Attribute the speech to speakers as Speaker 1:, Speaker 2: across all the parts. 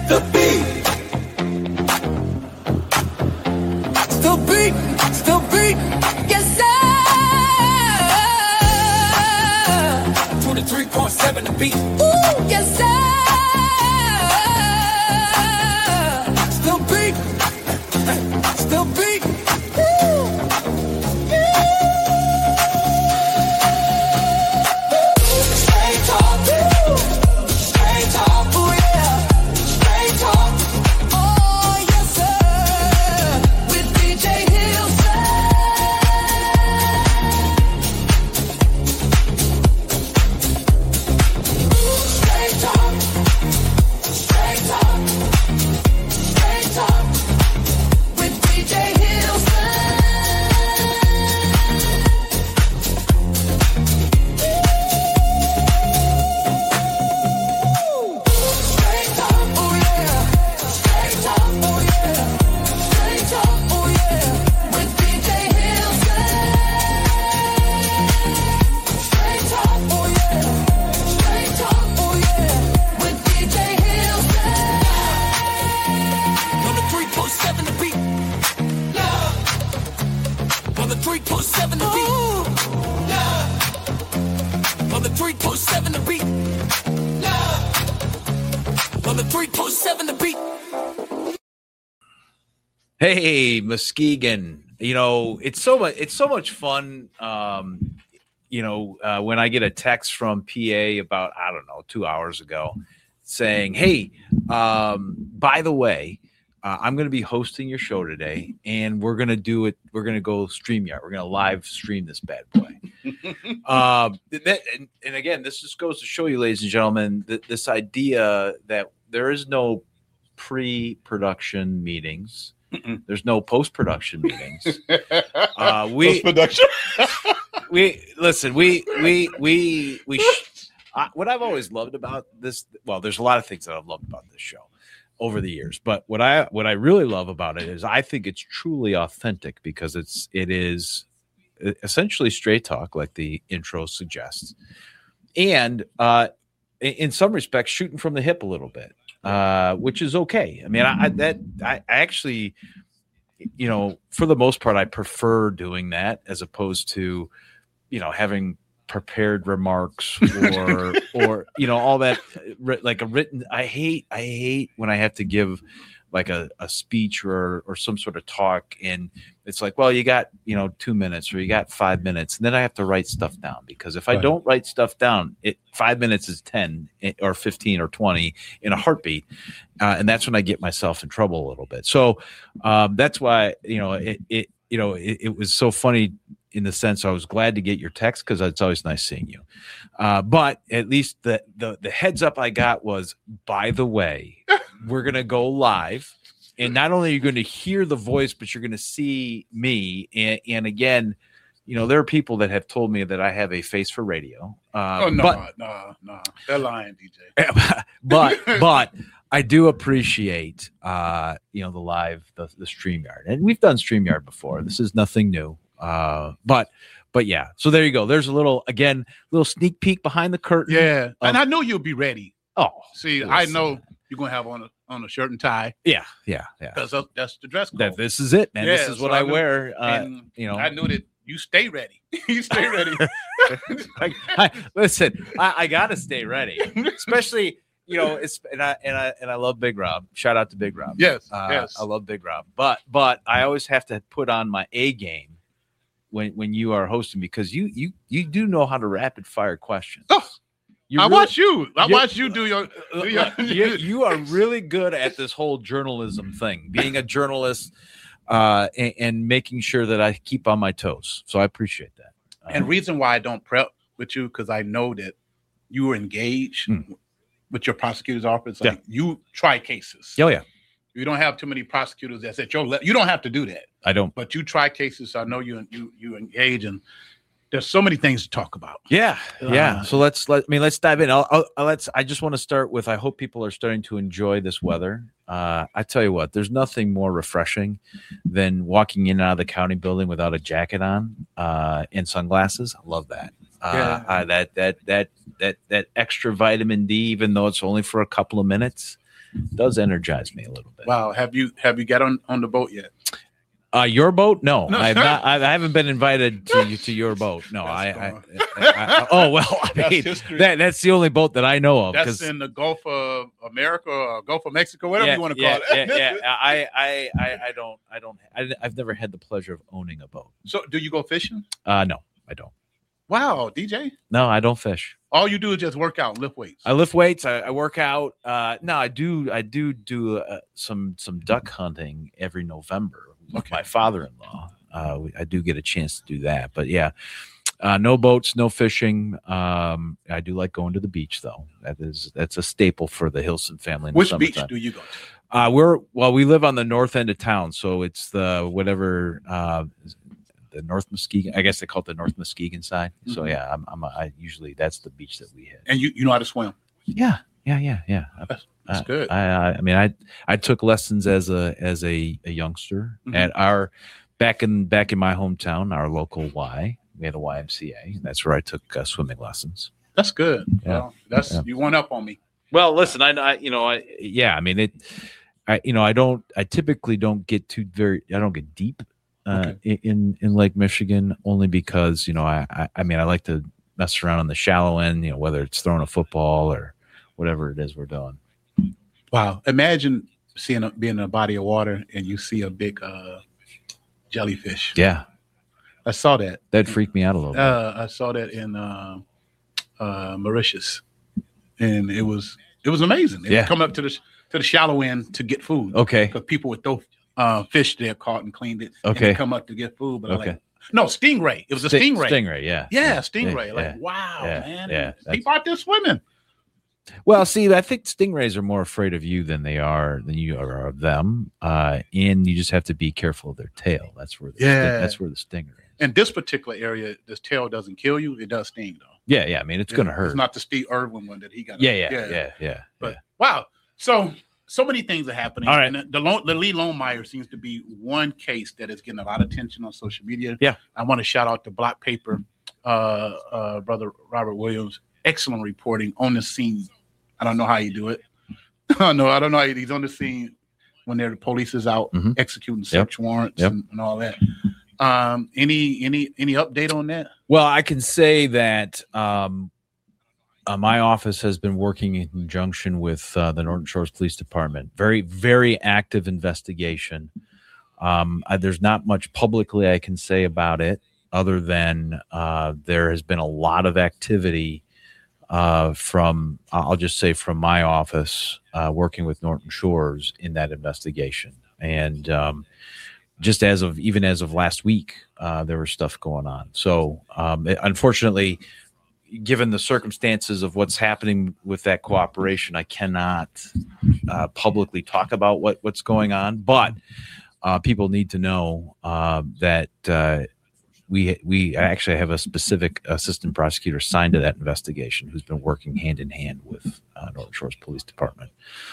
Speaker 1: The beat. Still beat. Still beat. Yes, sir. 23.7 the beat. Ooh, yes, sir. Still beat. Still beat.
Speaker 2: Hey, Muskegon, you know, it's so much fun. When I get a text from PA about, I don't know, 2 hours ago saying, hey, by the way, I'm going to be hosting your show today and we're going to do it. We're going to go StreamYard. We're going to live stream this bad boy. And again, this just goes to show you, ladies and gentlemen, this idea that there is no pre-production meetings. There's no post-production meetings.
Speaker 3: Post-production.
Speaker 2: What I've always loved about this, well, there's a lot of things that I've loved about this show over the years, but what I really love about it is I think it's truly authentic because it is essentially straight talk, like the intro suggests, and in some respects shooting from the hip a little bit. Which is okay. I mean, I actually, you know, for the most part, I prefer doing that as opposed to, you know, having prepared remarks or you know, all that like a written. I hate when I have to give like a speech or some sort of talk and it's like, well, you got, you know, 2 minutes or you got 5 minutes and then I have to write stuff down because if I don't write stuff down, 5 minutes is 10 or 15 or 20 in a heartbeat. And that's when I get myself in trouble a little bit. So that's why, you know, it was so funny in the sense I was glad to get your text because it's always nice seeing you. But at least the heads up I got was, by the way, we're going to go live. And not only are you going to hear the voice, but you're going to see me. And again, you know, there are people that have told me that I have a face for radio.
Speaker 3: No. They're lying, DJ.
Speaker 2: but I do appreciate, you know, the StreamYard. And we've done StreamYard before. This is nothing new. But yeah, so there you go. There's a little sneak peek behind the curtain.
Speaker 3: Yeah. And I knew you'll be ready.
Speaker 2: Oh,
Speaker 3: see, I know you're going to have on a shirt and tie.
Speaker 2: Yeah.
Speaker 3: Because that's the dress code.
Speaker 2: This is it, man.
Speaker 3: Yeah,
Speaker 2: this is what I wear. You know,
Speaker 3: I knew that you stay ready. You stay ready.
Speaker 2: Listen, I got to stay ready, especially, you know, and I love Big Rob. Shout out to Big Rob.
Speaker 3: Yes.
Speaker 2: I love Big Rob. But I always have to put on my A game when you are hosting because you do know how to rapid fire questions.
Speaker 3: Oh, watch you do your.
Speaker 2: You are really good at this whole journalism thing, being a journalist, and making sure that I keep on my toes. So I appreciate that.
Speaker 3: And reason why I don't prep with you because I know that you are engaged with your prosecutor's office. Like you try cases.
Speaker 2: Oh yeah.
Speaker 3: You don't have too many prosecutors that's at your level. You don't have to do that.
Speaker 2: I don't.
Speaker 3: But you try cases. So I know you engage, and there's so many things to talk about.
Speaker 2: Yeah. So let's dive in. I just want to start with. I hope people are starting to enjoy this weather. I tell you what, there's nothing more refreshing than walking in and out of the county building without a jacket on and sunglasses. I love that. That extra vitamin D, even though it's only for a couple of minutes. does energize me a little bit.
Speaker 3: Wow. Have you got on the boat yet?
Speaker 2: Your boat? No,
Speaker 3: No.
Speaker 2: I've not. I haven't been invited to your boat. No, oh well, I mean, that's the only boat that I know of.
Speaker 3: That's in the Gulf of America or Gulf of Mexico, whatever you want to call it.
Speaker 2: I've never had the pleasure of owning a boat.
Speaker 3: So, do you go fishing?
Speaker 2: No, I don't.
Speaker 3: Wow, DJ.
Speaker 2: No, I don't fish.
Speaker 3: All you do is just work out and lift weights.
Speaker 2: I lift weights. I work out. No, I do some duck hunting every November with my father-in-law. I do get a chance to do that, but yeah, no boats, no fishing. I do like going to the beach though. That's a staple for the Hilson family.
Speaker 3: Which beach do you go to?
Speaker 2: We live on the north end of town, so it's the the North Muskegon. I guess they call it the North Muskegon side. Mm-hmm. So yeah, I usually that's the beach that we hit.
Speaker 3: And you know how to swim?
Speaker 2: Yeah.
Speaker 3: That's good.
Speaker 2: I mean, I took lessons as a youngster at our back in my hometown, our local Y. We had a YMCA. And that's where I took swimming lessons.
Speaker 3: That's good. Yeah, well, you went up on me.
Speaker 2: Well, listen, I typically don't get deep in Lake Michigan, only because I like to mess around on the shallow end, whether it's throwing a football or whatever it is we're doing.
Speaker 3: Wow. Imagine being in a body of water and you see a big jellyfish.
Speaker 2: Yeah.
Speaker 3: I saw that.
Speaker 2: That freaked me out a little bit.
Speaker 3: I saw that in Mauritius, and it was amazing. They would come up to the shallow end to get food.
Speaker 2: Okay.
Speaker 3: Because people would throw fish they caught and cleaned it.
Speaker 2: Okay.
Speaker 3: And come up to get food. But no, stingray. It was a stingray.
Speaker 2: Stingray, yeah.
Speaker 3: Yeah, stingray. Wow, man.
Speaker 2: Yeah.
Speaker 3: People out there swimming.
Speaker 2: Well, see, I think stingrays are more afraid of you than you are of them, and you just have to be careful of their tail. That's where the stinger is.
Speaker 3: In this particular area, this tail doesn't kill you; it does sting, though.
Speaker 2: Yeah. I mean, it's going to hurt.
Speaker 3: It's not the Steve Irwin one that he got.
Speaker 2: Yeah.
Speaker 3: But wow, so many things are happening.
Speaker 2: All right.
Speaker 3: And the Lee Lonemeyer seems to be one case that is getting a lot of attention on social media.
Speaker 2: Yeah,
Speaker 3: I want to shout out to Block Paper, brother Robert Williams. Excellent reporting on the scene. I don't know how you do it. I don't know how he's on the scene when the police is out executing search warrants and all that. Any update on that?
Speaker 2: Well, I can say that my office has been working in conjunction with the Norton Shores Police Department. Very, very active investigation. There's not much publicly I can say about it other than there has been a lot of activity from my office working with Norton Shores in that investigation. And just as of last week, there was stuff going on. So unfortunately, given the circumstances of what's happening with that cooperation, I cannot publicly talk about what's going on, but people need to know that we actually have a specific assistant prosecutor assigned to that investigation who's been working hand in hand with Norton Shores Police Department.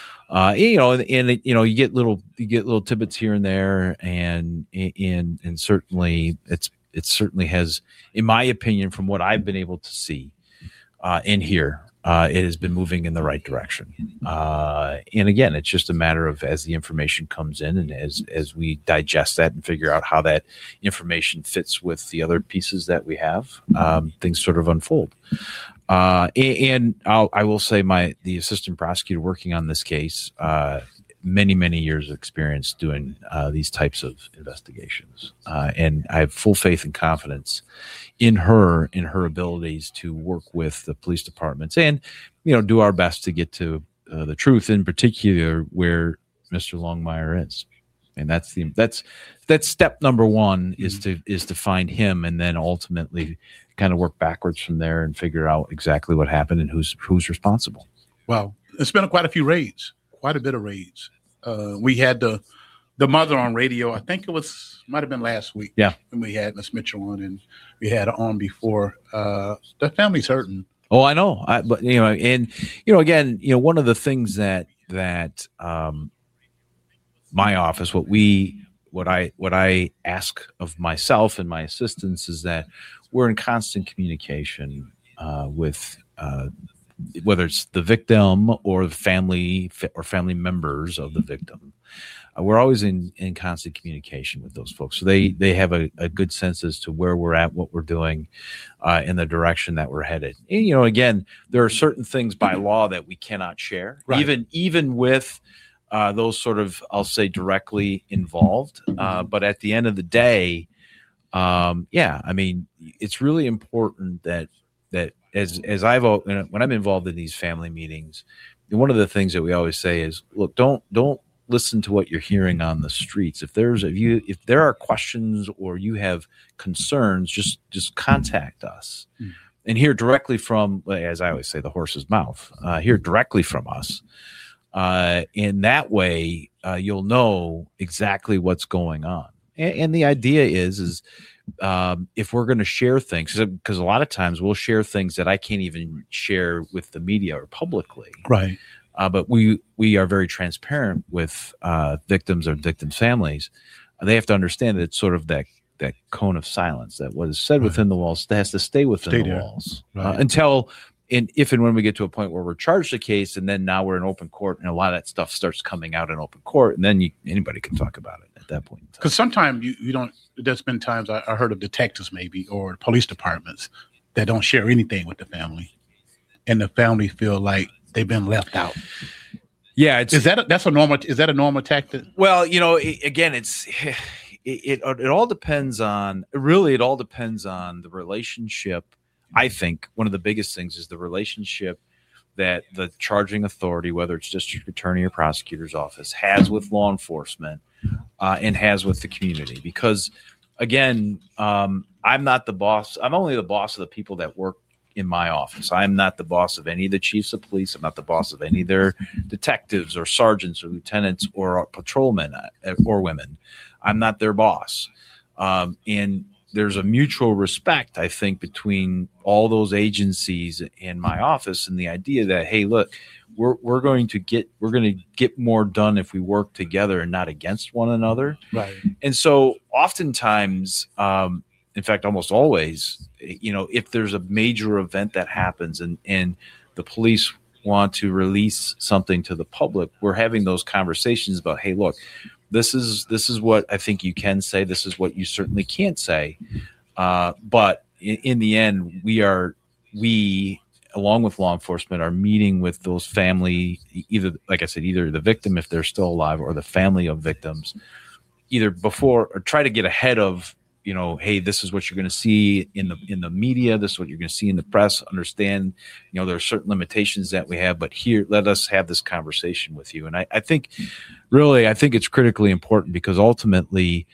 Speaker 2: You get little tidbits here and there, and certainly it certainly has, in my opinion, from what I've been able to see in here, it has been moving in the right direction. And again, it's just a matter of as the information comes in and as we digest that and figure out how that information fits with the other pieces that we have, things sort of unfold. And I will say the assistant prosecutor working on this case, many years of experience doing these types of investigations, and I have full faith and confidence in her abilities to work with the police departments and do our best to get to the truth, in particular where Mr. Longmire is. And that's step number one is to find him, and then ultimately kind of work backwards from there and figure out exactly what happened and who's responsible.
Speaker 3: Wow, it's been quite a few raids, quite a bit of raids. We had the mother on radio. I think might have been last week.
Speaker 2: Yeah,
Speaker 3: when we had Miss Mitchell on, and we had her on before. The family's hurting.
Speaker 2: Oh, I know. But again, one of the things that my office, what I ask of myself and my assistants is that we're in constant communication with whether it's the victim or the family or family members of the victim. We're always in constant communication with those folks. So they have a good sense as to where we're at, what we're doing, in the direction that we're headed. And, again, there are certain things by law that we cannot share, right. even with those sort of, I'll say, directly involved. But at the end of the day, it's really important that as when I'm involved in these family meetings, one of the things that we always say is, look, don't listen to what you're hearing on the streets. If there are questions or you have concerns, just contact us and hear directly from, as I always say, the horse's mouth. Hear directly from us. In that way, you'll know exactly what's going on. And the idea is if we're going to share things, because a lot of times we'll share things that I can't even share with the media or publicly.
Speaker 3: Right.
Speaker 2: But we are very transparent with victims or victims' families. They have to understand that it's sort of that cone of silence, that what is said within the walls has to stay within the walls until if and when we get to a point where we're charged a case, and then now we're in open court, and a lot of that stuff starts coming out in open court, and then anybody can talk about it at that point.
Speaker 3: Because sometimes you don't. There's been times I heard of detectives maybe or police departments that don't share anything with the family, and the family feel like they've been left out. Yeah, is that a normal tactic?
Speaker 2: Well, again, it all depends on the relationship. I think one of the biggest things is the relationship that the charging authority, whether it's district attorney or prosecutor's office, has with law enforcement and has with the community. Because, again, I'm not the boss. I'm only the boss of the people that work in my office. I'm not the boss of any of the chiefs of police. I'm not the boss of any of their detectives or sergeants or lieutenants or patrolmen or women. I'm not their boss. And there's a mutual respect, I think, between all those agencies and my office, and the idea that, hey, look, we're going to get more done if we work together and not against one another.
Speaker 3: Right.
Speaker 2: And so oftentimes, in fact, almost always, if there's a major event that happens and the police want to release something to the public, we're having those conversations about, hey, look, this is what I think you can say. This is what you certainly can't say. But in the end, we, along with law enforcement, are meeting with those family, either, like I said, either the victim, if they're still alive, or the family of victims, either before or try to get ahead of, hey, this is what you're going to see in the media. This is what you're going to see in the press. Understand, there are certain limitations that we have, but here, let us have this conversation with you. And I think it's critically important, because ultimately,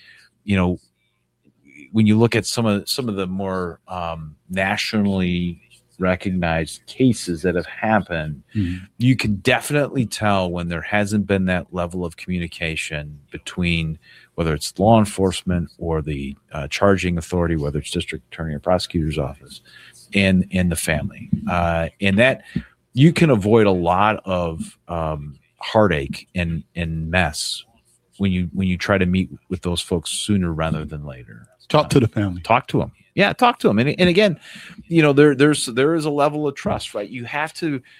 Speaker 2: when you look at some of the more nationally recognized cases that have happened, you can definitely tell when there hasn't been that level of communication between whether it's law enforcement or the charging authority, whether it's district attorney or prosecutor's office, and the family. And that you can avoid a lot of heartache and mess when you try to meet with those folks sooner rather than later.
Speaker 3: Talk to the family.
Speaker 2: Talk to them. Yeah, talk to them. And again, there is a level of trust, right? You have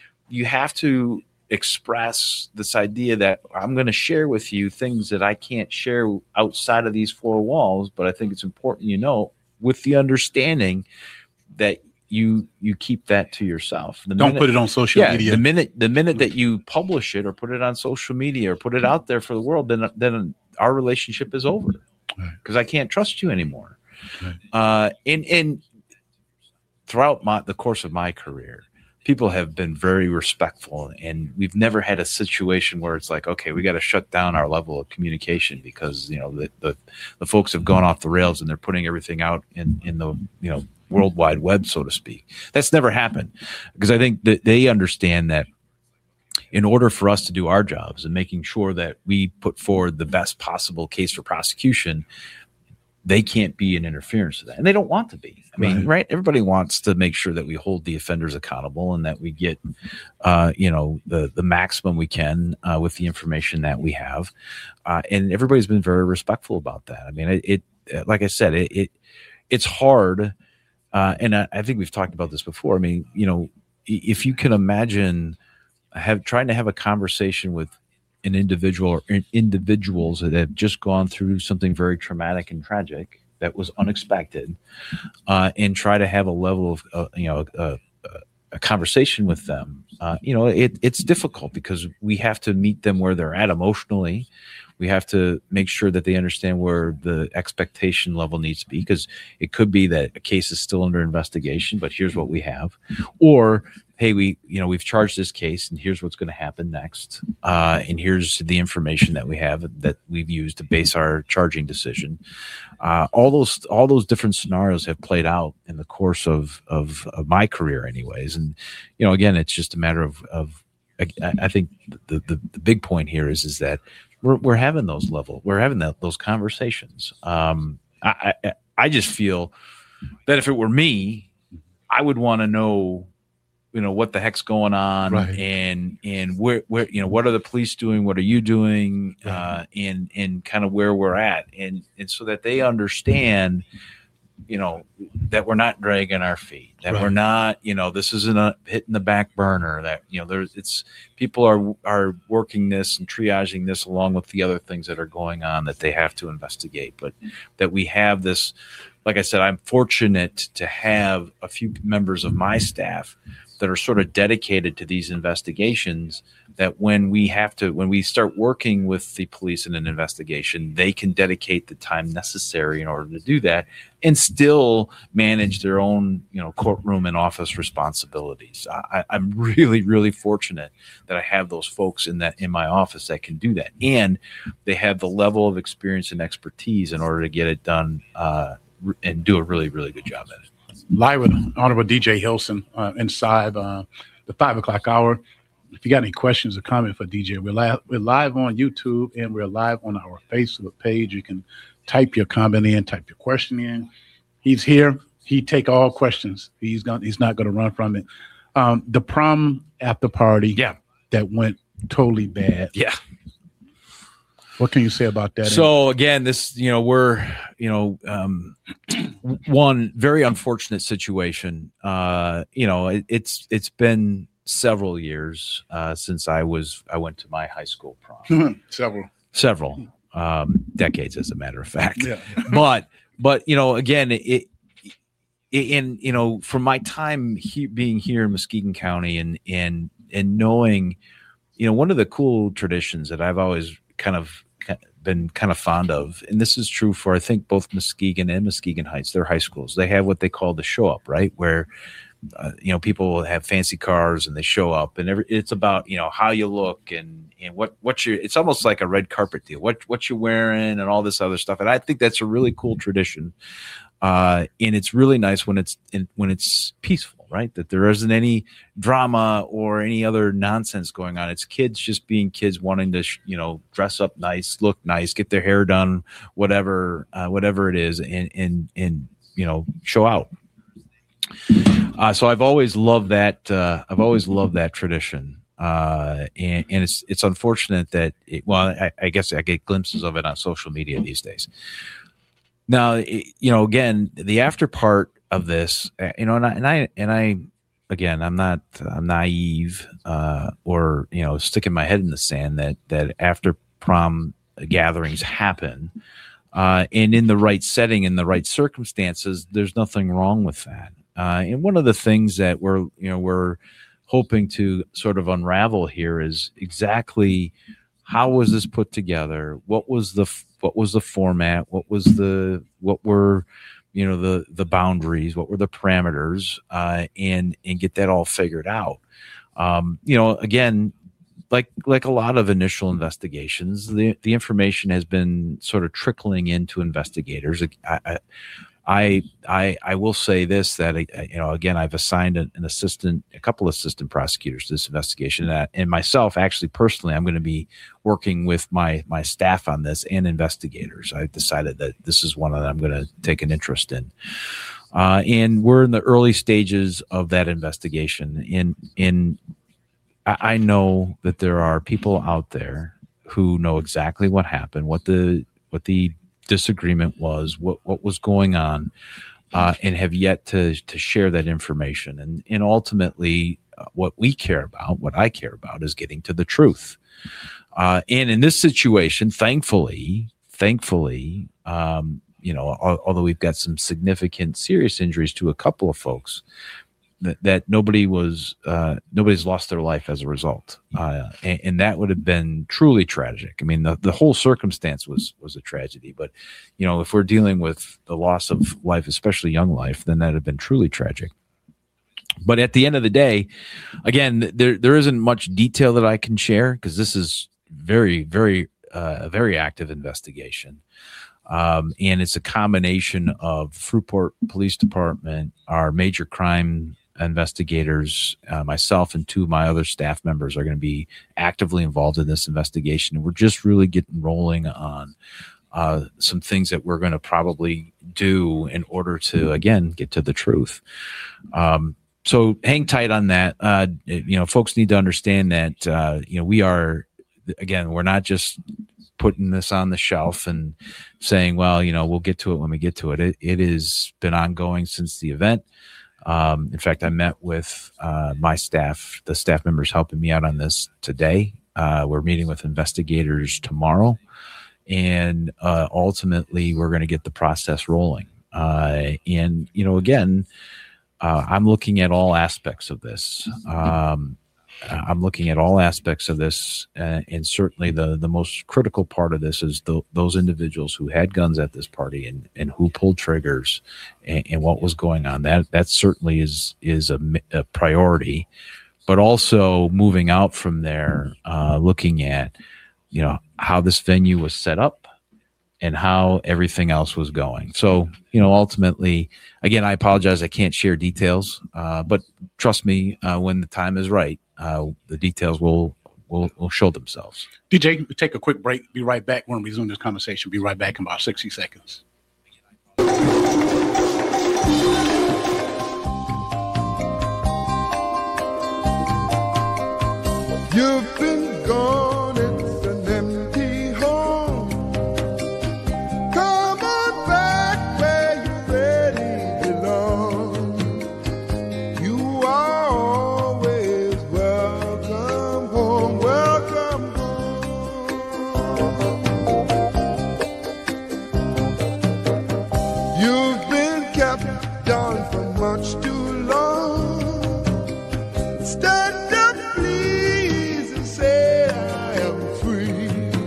Speaker 2: to express this idea that I'm going to share with you things that I can't share outside of these four walls, but I think it's important, with the understanding that you keep that to yourself.
Speaker 3: Don't put it on social media.
Speaker 2: The minute that you publish it or put it on social media or put it out there for the world, then our relationship is over, because I can't trust you anymore. Right. And throughout the course of my career, people have been very respectful, and we've never had a situation where it's like, okay, we got to shut down our level of communication because the folks have gone off the rails and they're putting everything out in the World Wide Web, so to speak. That's never happened, because I think that they understand that in order for us to do our jobs and making sure that we put forward the best possible case for prosecution, they can't be an interference to that, and they don't want to be. I mean, right? Everybody wants to make sure that we hold the offenders accountable and that we get, the maximum we can with the information that we have, and everybody's been very respectful about that. I mean, it like I said, it's hard, and I think we've talked about this before. I mean, if you can imagine trying to have a conversation with an individual or individuals that have just gone through something very traumatic and tragic that was unexpected, and try to have a level of a conversation with them, it's difficult because we have to meet them where they're at emotionally. We have to make sure that they understand where the expectation level needs to be, because it could be that a case is still under investigation, but here's what we have. Or, hey, we've charged this case and here's what's going to happen next. And here's the information that we have that we've used to base our charging decision. All those different scenarios have played out in the course of my career anyways. And, again, it's just a matter of I think the big point here is that we're having those conversations. I just feel that if it were me, I would want to know, what the heck's going on,
Speaker 3: right.
Speaker 2: and where what are the police doing? What are you doing?
Speaker 3: Right.
Speaker 2: And kind of where we're at, and so that they understand, that we're not dragging our feet, that
Speaker 3: right.
Speaker 2: we're not, this isn't hitting the back burner, that, it's people are working this and triaging this along with the other things that are going on that they have to investigate. But that we have this, like I said, I'm fortunate to have a few members of my staff that are sort of dedicated to these investigations, that when we start working with the police in an investigation, they can dedicate the time necessary in order to do that and still manage their own, courtroom and office responsibilities. I'm really, really fortunate that I have those folks in my office that can do that. And they have the level of experience and expertise in order to get it done and do a really, really good job at it.
Speaker 3: Live with Honorable DJ Hilson inside the 5 o'clock hour. If you got any questions or comments for DJ, we're live on YouTube and we're live on our Facebook page. You can type your comment in, type your question in. He's here. He take all questions. He's not going to run from it. The prom after party, that went totally bad.
Speaker 2: Yeah.
Speaker 3: What can you say about that?
Speaker 2: So again, this, we're, one very unfortunate situation. It's been several years since I went to my high school prom. Several decades, as a matter of fact.
Speaker 3: Yeah.
Speaker 2: but again, from my time being here in Muskegon County and knowing, one of the cool traditions that I've always been kind of fond of, and this is true for, I think, both Muskegon and Muskegon Heights, their high schools. They have what they call the show up, right? Where, people will have fancy cars and they show up, and it's about, how you look and what you're, it's almost like a red carpet deal, what you're wearing and all this other stuff. And I think that's a really cool tradition. And it's really nice when it's peaceful, right? That there isn't any drama or any other nonsense going on. It's kids just being kids, wanting to, dress up nice, look nice, get their hair done, whatever it is, and show out. So I've always loved that. Tradition. And it's unfortunate that I guess I get glimpses of it on social media these days. Now, again, the after part of this, I'm naive, or, sticking my head in the sand that after prom gatherings happen, and in the right setting, in the right circumstances, there's nothing wrong with that. And one of the things that we're hoping to sort of unravel here is exactly how was this put together? What was the format? What were the boundaries? What were the parameters? And get that all figured out. Again, like a lot of initial investigations, the information has been sort of trickling into investigators. I will say this, that again, I've assigned a couple assistant prosecutors to this investigation, and myself, actually personally, I'm going to be working with my staff on this and investigators. I've decided that this is one that I'm going to take an interest in, and we're in the early stages of that investigation. And I know that there are people out there who know exactly what happened, what the disagreement was, what was going on, and have yet to share that information. And ultimately, what we care about, what I care about, is getting to the truth. And in this situation, thankfully, although we've got some significant serious injuries to a couple of folks, that nobody's lost their life as a result, and that would have been truly tragic. I mean, the whole circumstance was a tragedy, but if we're dealing with the loss of life, especially young life, then that would have been truly tragic. But at the end of the day, again, there isn't much detail that I can share because this is very, very, very active investigation. And it's a combination of Fruitport Police Department, our major crime investigators, myself and two of my other staff members are going to be actively involved in this investigation. And we're just really getting rolling on some things that we're going to probably do in order to, again, get to the truth. So hang tight on that. Folks need to understand that, we are, again, we're not just putting this on the shelf and saying, well, we'll get to it when we get to it. It has been ongoing since the event. In fact, I met with my staff, the staff members helping me out on this today. We're meeting with investigators tomorrow, and ultimately we're going to get the process rolling. Again, I'm looking at all aspects of this. And certainly the most critical part of this is those individuals who had guns at this party and who pulled triggers and what was going on. That certainly is a priority, but also moving out from there, looking at how this venue was set up and how everything else was going. So, ultimately, again, I apologize, I can't share details, but trust me, when the time is right, the details will show themselves.
Speaker 3: DJ, take a quick break. Be right back. We're going to resume this conversation. Be right back in about 60 seconds.
Speaker 4: You've been gone, it's an empty home. Come on back where you really belong. You are always welcome home, welcome home. You've been kept down for much too long. Stand up, please, and say I am free.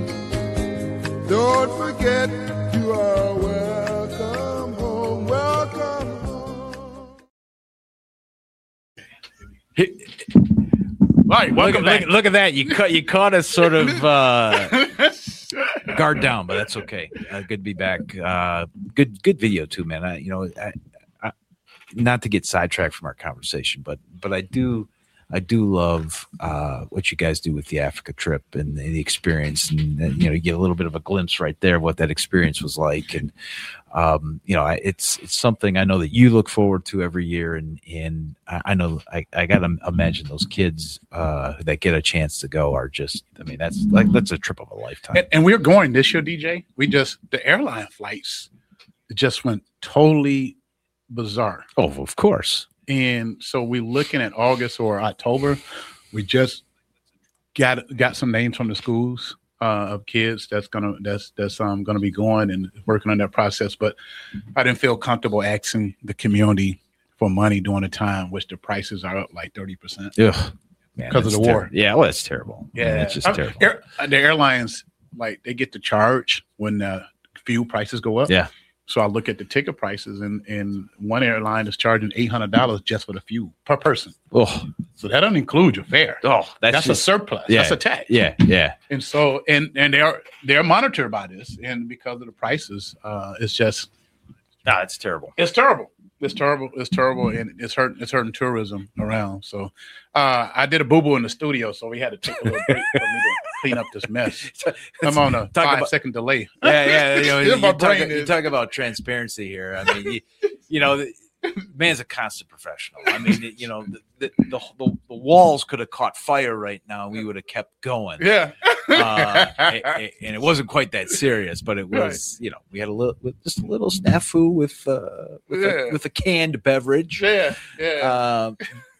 Speaker 4: Don't forget you are welcome home, welcome home.
Speaker 3: All right, welcome back.
Speaker 2: Look at that. You caught us sort of guard down, but that's okay. Good to be back. Good video too, man. I not to get sidetracked from our conversation, but I do love what you guys do with the Africa trip and the experience, and you get a little bit of a glimpse right there of what that experience was like, and it's something I know that you look forward to every year, and I know I gotta imagine those kids that get a chance to go are just, that's a trip of a lifetime.
Speaker 3: And we're going this year, DJ. The airline flights just went totally bizarre.
Speaker 2: Oh, of course.
Speaker 3: And so we're looking at August or October. We just got some names from the schools of kids that's gonna be going and working on that process. But I didn't feel comfortable asking the community for money during the time which the prices are up like 30%.
Speaker 2: Yeah,
Speaker 3: because of the war.
Speaker 2: Yeah, well, that's terrible.
Speaker 3: Yeah,
Speaker 2: it's just terrible.
Speaker 3: The airlines, like, they get to charge when the fuel prices go up.
Speaker 2: Yeah.
Speaker 3: So I look at the ticket prices, and one airline is charging $800 just for the fuel per person.
Speaker 2: Oh,
Speaker 3: so that doesn't include your fare. Oh, that's a surplus.
Speaker 2: Yeah,
Speaker 3: that's a tax.
Speaker 2: Yeah.
Speaker 3: And so, and they're monitored by this, and because of the prices, it's just,
Speaker 2: it's terrible.
Speaker 3: It's terrible. It's terrible, and it's hurting tourism around. So, I did a boo-boo in the studio, so we had to take a little break for me to clean up this mess. I'm on a 5-second delay.
Speaker 2: Yeah. You talk about transparency here. I mean, man's a constant professional. I mean, the walls could have caught fire right now. We would have kept going.
Speaker 3: Yeah.
Speaker 2: And it wasn't quite that serious, but it was. Right. We had a little snafu with a canned beverage.
Speaker 3: Yeah.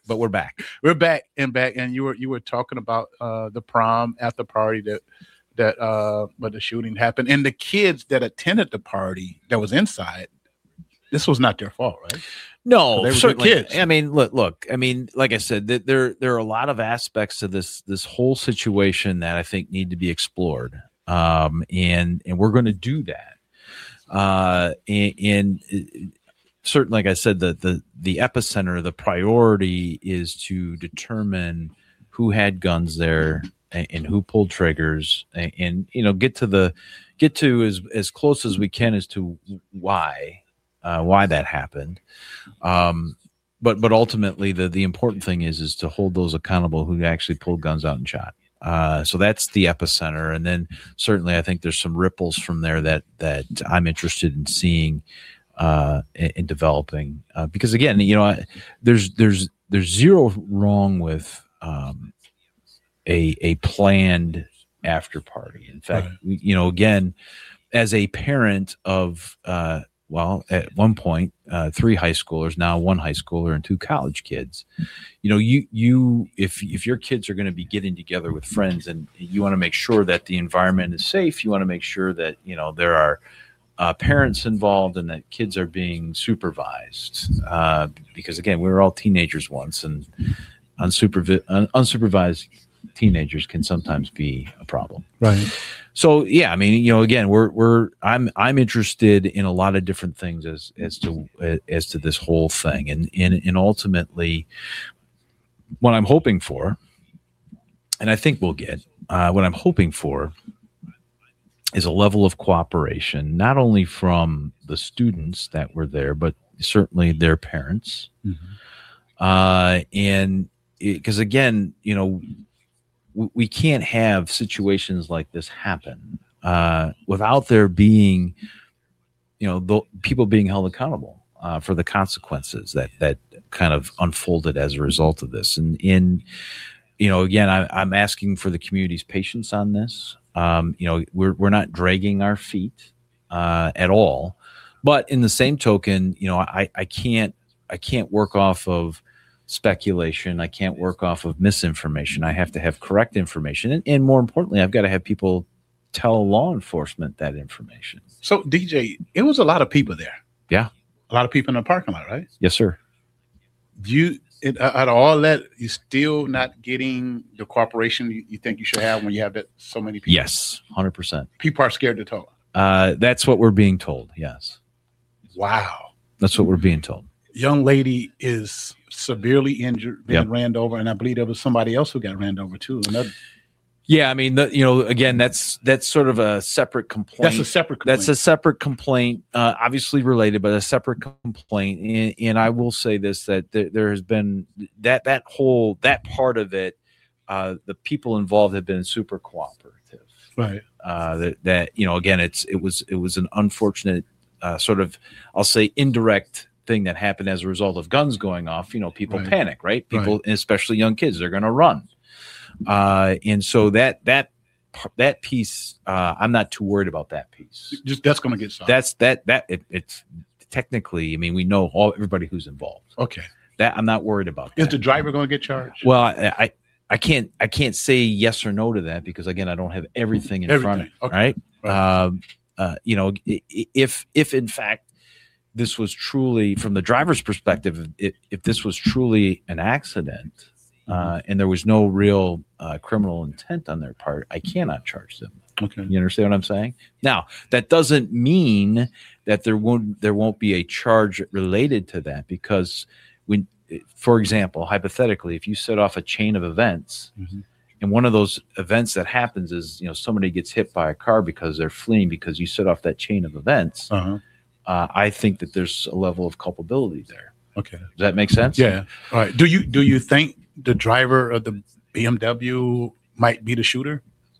Speaker 2: but we're back.
Speaker 3: We're back, and you were talking about the prom after party that but the shooting happened, and the kids that attended the party that was inside. This was not their fault, right?
Speaker 2: No,
Speaker 3: they were
Speaker 2: certainly.
Speaker 3: good kids.
Speaker 2: I mean, look. I mean, like I said, there are a lot of aspects to this whole situation that I think need to be explored, and we're going to do that. And certainly, like I said, the epicenter, the priority is to determine who had guns there and who pulled triggers, and get to as close as we can as to why that happened. But ultimately the important thing is to hold those accountable who actually pulled guns out and shot. So that's the epicenter. And then certainly I think there's some ripples from there that I'm interested in seeing, in developing, because again, there's zero wrong with, a planned after party. In fact,
Speaker 3: Right.
Speaker 2: Again, as a parent of, at one point, 3 high schoolers, now 1 high schooler and 2 college kids, if your kids are going to be getting together with friends and you want to make sure that the environment is safe, you want to make sure that, there are parents involved and that kids are being supervised. Because again, we were all teenagers once, and unsupervised teenagers can sometimes be a problem.
Speaker 3: Right.
Speaker 2: So yeah, I mean, again, I'm interested in a lot of different things as to this whole thing, and ultimately, what I'm hoping for, and I think we'll get, what I'm hoping for, is a level of cooperation, not only from the students that were there, but certainly their parents, and because again, we can't have situations like this happen without there being, people being held accountable for the consequences that kind of unfolded as a result of this. And again, I'm asking for the community's patience on this. We're not dragging our feet at all, but in the same token, I can't work off of speculation. I can't work off of misinformation. I have to have correct information. And more importantly, I've got to have people tell law enforcement that information.
Speaker 3: So DJ, it was a lot of people there.
Speaker 2: Yeah.
Speaker 3: A lot of people in the parking lot, right?
Speaker 2: Yes, sir.
Speaker 3: Out of all that, you're still not getting the cooperation you think you should have when you have so many people?
Speaker 2: Yes, 100%.
Speaker 3: People are scared to talk.
Speaker 2: That's what we're being told. Yes.
Speaker 3: Wow.
Speaker 2: That's what we're being told.
Speaker 3: Young lady is severely injured, being ran over, and I believe there was somebody else who got ran over too.
Speaker 2: Yeah, I mean, again, that's sort of a separate complaint.
Speaker 3: That's a separate complaint.
Speaker 2: That's a separate complaint, obviously related, but a separate complaint. And I will say this, that there has been that part of it. The people involved have been super cooperative.
Speaker 3: Right.
Speaker 2: Again, it was an unfortunate sort of, I'll say, indirect thing that happened as a result of guns going off. People panic, right? People, especially young kids, they're going to run. And so that piece, I'm not too worried about that piece.
Speaker 3: Just that's going to get solved.
Speaker 2: It's technically, I mean, we know everybody who's involved.
Speaker 3: Okay.
Speaker 2: That I'm not worried about.
Speaker 3: Is the driver going to get charged?
Speaker 2: Well, I can't say yes or no to that because again, I don't have everything in front of me.
Speaker 3: Okay.
Speaker 2: Right. If in fact this was truly, from the driver's perspective, if this was truly an accident, and there was no real criminal intent on their part, I cannot charge them.
Speaker 3: Okay.
Speaker 2: You understand what I'm saying? Now, that doesn't mean that there won't be a charge related to that, because when, for example, hypothetically, if you set off a chain of events, and one of those events that happens is, somebody gets hit by a car because they're fleeing because you set off that chain of events, I think that there's a level of culpability there.
Speaker 3: Okay.
Speaker 2: Does that make sense?
Speaker 3: Yeah. All right. Do you think the driver of the BMW might be the shooter?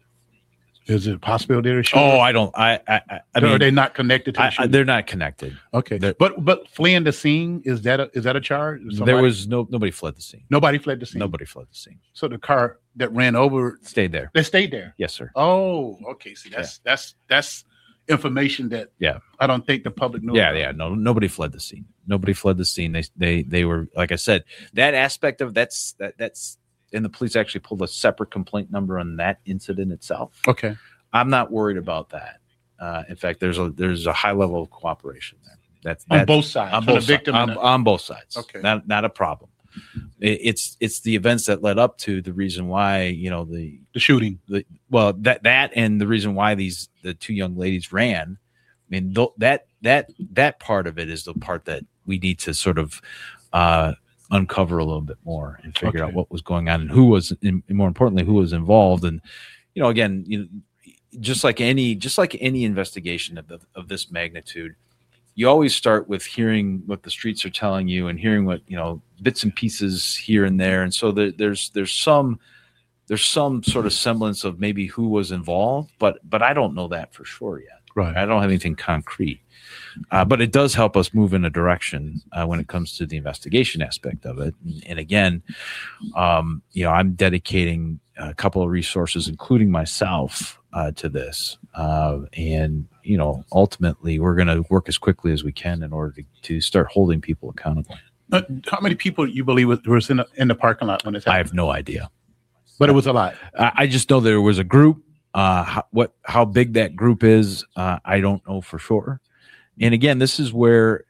Speaker 3: Is it a possibility they're a shooter?
Speaker 2: Oh, I don't. I mean,
Speaker 3: are they not connected to the shooter?
Speaker 2: They're not connected.
Speaker 3: Okay. But fleeing the scene, is that a charge?
Speaker 2: There was nobody fled the scene.
Speaker 3: Nobody fled the scene.
Speaker 2: Nobody fled the scene.
Speaker 3: So the car that ran over
Speaker 2: stayed there.
Speaker 3: They stayed there.
Speaker 2: Yes, sir.
Speaker 3: Oh, okay. See, that's information that I don't think the public knows.
Speaker 2: Yeah. No, nobody fled the scene. Nobody fled the scene. They were, like I said, that aspect of that's and the police actually pulled a separate complaint number on that incident itself.
Speaker 3: Okay.
Speaker 2: I'm not worried about that. In fact, there's a high level of cooperation there. That's
Speaker 3: On both sides.
Speaker 2: on
Speaker 3: for
Speaker 2: both
Speaker 3: the victim
Speaker 2: sides.
Speaker 3: and
Speaker 2: On both sides.
Speaker 3: Okay.
Speaker 2: Not a problem. It's the events that led up to the reason why,
Speaker 3: the shooting.
Speaker 2: that and the reason why the two young ladies ran. I mean, that part of it is the part that we need to sort of uncover a little bit more and figure out what was going on and who was, and more importantly, who was involved. And again, just like any investigation of this magnitude, you always start with hearing what the streets are telling you and hearing what bits and pieces here and there, and so there's some sort of semblance of maybe who was involved, but I don't know that for sure yet.
Speaker 3: Right.
Speaker 2: I don't have anything concrete, but it does help us move in a direction when it comes to the investigation aspect of it. And again, I'm dedicating a couple of resources, including myself, to this, and ultimately we're going to work as quickly as we can in order to start holding people accountable.
Speaker 3: How many people you believe was in the parking lot when it happened?
Speaker 2: I have no idea,
Speaker 3: but it was a lot.
Speaker 2: I just know there was a group. How big that group is, I don't know for sure. And again, this is where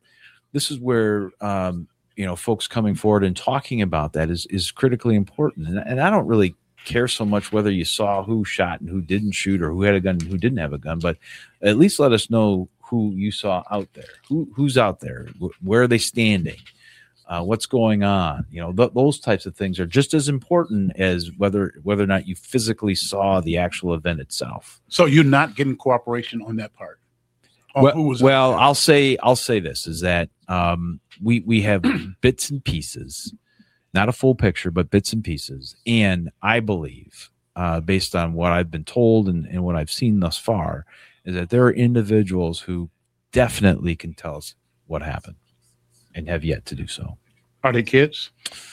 Speaker 2: folks coming forward and talking about that is critically important. And I don't really care so much whether you saw who shot and who didn't shoot, or who had a gun and who didn't have a gun, but at least let us know who you saw out there, who's out there, where are they standing, what's going on. Those types of things are just as important as whether or not you physically saw the actual event itself.
Speaker 3: So you're not getting cooperation on that part.
Speaker 2: Well, I'll say this is that we have bits and pieces, not a full picture, but bits and pieces. And I believe, based on what I've been told and what I've seen thus far, is that there are individuals who definitely can tell us what happened and have yet to do so.
Speaker 3: Are they kids?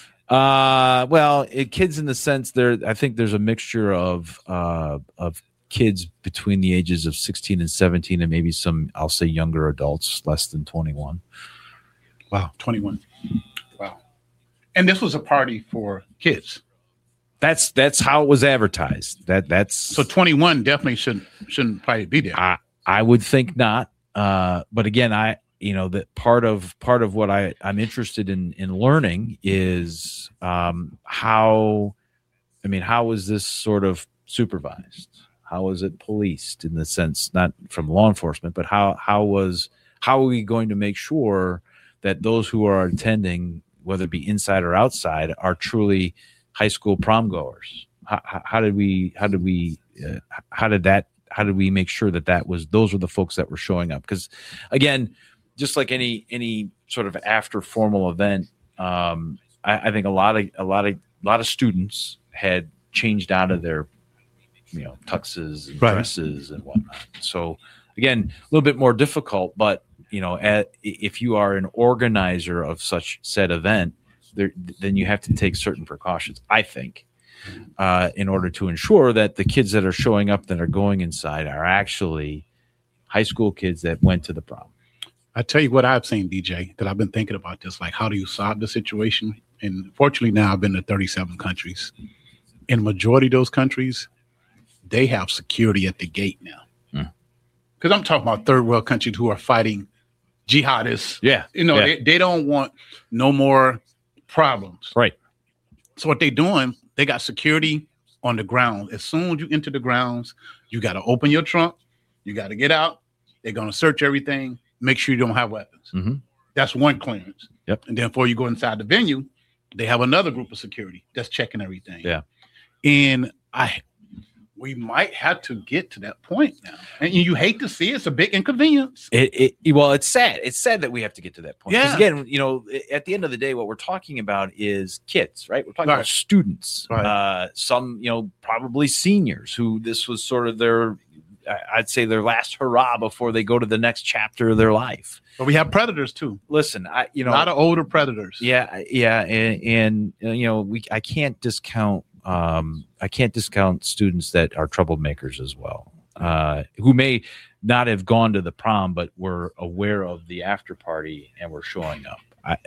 Speaker 2: Kids in the sense I think there's a mixture of kids between the ages of 16 and 17, and maybe some, I'll say, younger adults, less than 21.
Speaker 3: Wow, 21. Wow. And this was a party for kids.
Speaker 2: That's how it was advertised. That's
Speaker 3: so 21 definitely shouldn't probably be there.
Speaker 2: I would think not. But again, that part of what I'm interested in learning is how is this sort of supervised? How is it policed, in the sense, not from law enforcement, but how are we going to make sure that those who are attending, whether it be inside or outside, are truly high school prom goers? How did we make sure that those were the folks that were showing up? Because again, just like any sort of after formal event, I think a lot of students had changed out of their tuxes and dresses and whatnot. So again, a little bit more difficult, but if you are an organizer of such said event, then you have to take certain precautions, I think, in order to ensure that the kids that are showing up, that are going inside, are actually high school kids that went to the prom.
Speaker 3: I tell you what I've seen, DJ, that I've been thinking about this, like, how do you solve the situation? And fortunately now I've been to 37 countries. In the majority of those countries, they have security at the gate now. Because I'm talking about third world countries who are fighting jihadists.
Speaker 2: Yeah.
Speaker 3: They don't want no more problems.
Speaker 2: Right.
Speaker 3: So what they're doing, they got security on the ground. As soon as you enter the grounds, you got to open your trunk. You got to get out. They're going to search everything. Make sure you don't have weapons.
Speaker 2: Mm-hmm.
Speaker 3: That's one clearance.
Speaker 2: Yep.
Speaker 3: And then before you go inside the venue, they have another group of security that's checking everything.
Speaker 2: Yeah.
Speaker 3: And we might have to get to that point now. And you hate to see it's a big inconvenience.
Speaker 2: It's sad. It's sad that we have to get to that point.
Speaker 3: Yeah.
Speaker 2: Again, at the end of the day, what we're talking about is kids, right? We're talking about students.
Speaker 3: Right.
Speaker 2: Some, probably seniors who this was sort of their last hurrah before they go to the next chapter of their life.
Speaker 3: But we have predators too.
Speaker 2: Listen, a
Speaker 3: lot of older predators.
Speaker 2: Yeah, and I can't discount. I can't discount students that are troublemakers as well, who may not have gone to the prom, but were aware of the after party and were showing up.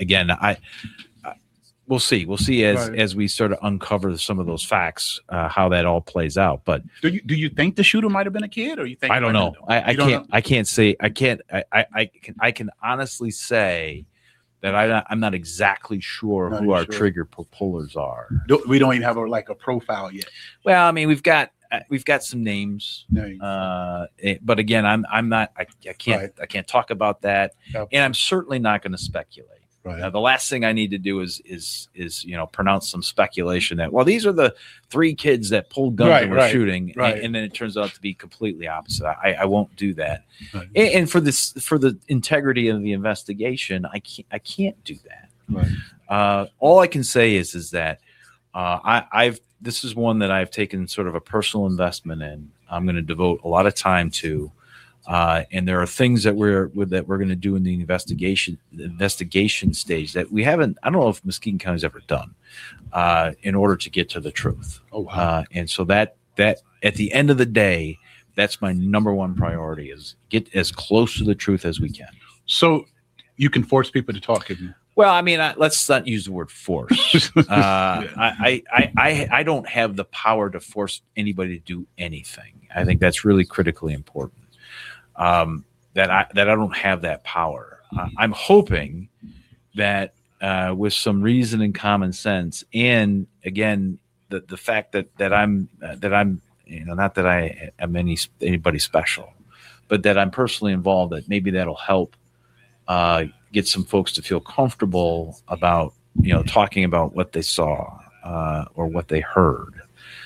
Speaker 2: We'll see. We'll see as we sort of uncover some of those facts, how that all plays out. But
Speaker 3: do you think the shooter might have been a kid, or you think?
Speaker 2: I don't know. I can't say. I can honestly say that I'm not exactly sure who our trigger pullers are.
Speaker 3: We don't even have a profile yet.
Speaker 2: Well, I mean, we've got some names, but again, I'm not. I can't talk about that, and I'm certainly not going to speculate.
Speaker 3: Right.
Speaker 2: The last thing I need to do is pronounce some speculation that these are the 3 kids that pulled guns and were shooting, and then it turns out to be completely opposite. I won't do that, and for the integrity of the investigation, I can't do that.
Speaker 3: Right.
Speaker 2: All I can say is that this is one that I've taken sort of a personal investment in. I'm going to devote a lot of time to. And there are things that we're going to do in the investigation stage that we haven't. I don't know if Muskegon County's ever done in order to get to the truth.
Speaker 3: Oh, wow.
Speaker 2: And so that at the end of the day, that's my number one priority: is get as close to the truth as we can.
Speaker 3: So you can force people to talk.
Speaker 2: Well, I mean, let's not use the word force. I don't have the power to force anybody to do anything. I think that's really critically important. That I don't have that power. I'm hoping that with some reason and common sense, and again, the fact that I'm not that I am anybody special, but that I'm personally involved, that maybe that'll help get some folks to feel comfortable about talking about what they saw or what they heard,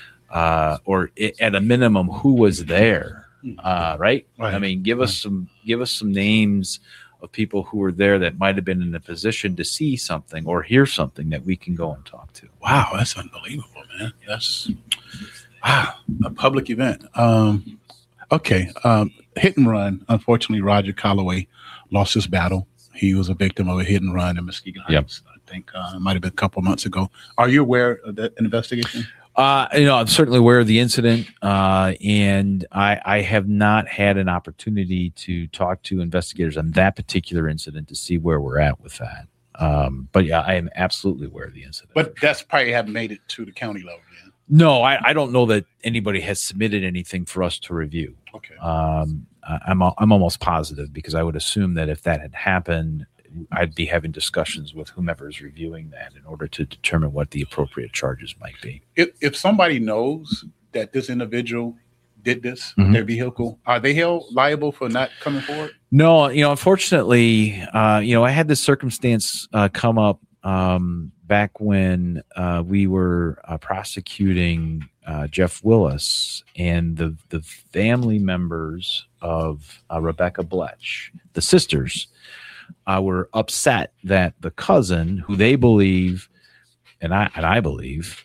Speaker 2: or at a minimum who was there. Right. I mean, give us some names of people who were there that might have been in a position to see something or hear something that we can go and talk to.
Speaker 3: Wow, that's unbelievable, man. That's a public event. Okay. Hit and run. Unfortunately, Roger Calloway lost his battle. He was a victim of a hit and run in Muskegon Heights. I think it might have been a couple of months ago. Are you aware of that investigation?
Speaker 2: I'm certainly aware of the incident, and I have not had an opportunity to talk to investigators on that particular incident to see where we're at with that. But yeah, I am absolutely aware of the incident.
Speaker 3: But that's probably haven't made it to the county level yet.
Speaker 2: No, I don't know that anybody has submitted anything for us to review.
Speaker 3: Okay.
Speaker 2: I'm almost positive, because I would assume that if that had happened, I'd be having discussions with whomever is reviewing that in order to determine what the appropriate charges might be.
Speaker 3: If somebody knows that this individual did this with their vehicle, are they held liable for not coming forward?
Speaker 2: No, unfortunately, I had this circumstance come up back when we were prosecuting Jeff Willis, and the family members of Rebecca Bletch, the sisters, were upset that the cousin, who they believe, and I believe,